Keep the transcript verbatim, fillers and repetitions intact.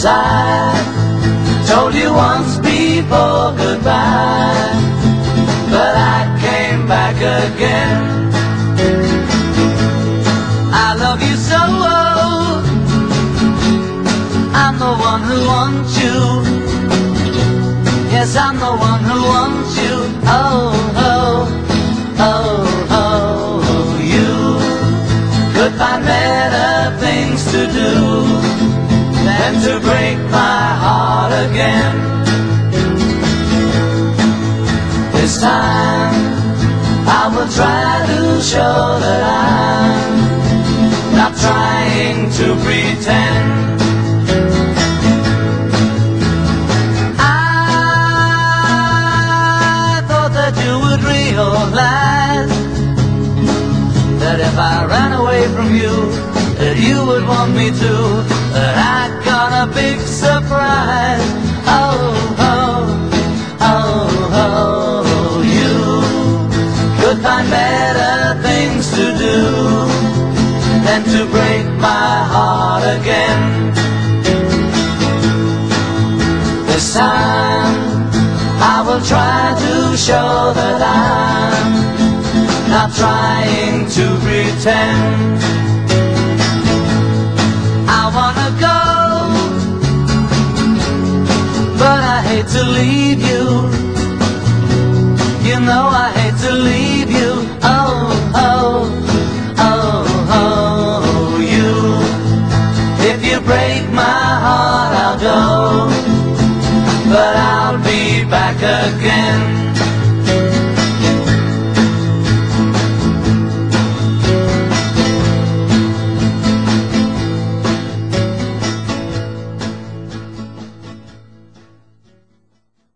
'Cause I told you once before goodbye, but I came back again. I love you so, I'm the one who wants you. Yes, I'm the one who wants you. Oh, oh, oh, oh, you could find better things to do than to break my heart again. This time I will try to show that I'm not trying to pretend. I thought that you would realize that if I ran away from you, that you would want me to. But I got a big surprise. Oh, oh, oh, oh, you could find better things to do than to break my heart again. This time I will try to show that I'm not trying to pretend. I wanna go, but I hate to leave you. You know I hate to leave you. Oh, oh, oh, oh, you. If you break my heart, I'll go, but I'll be back again.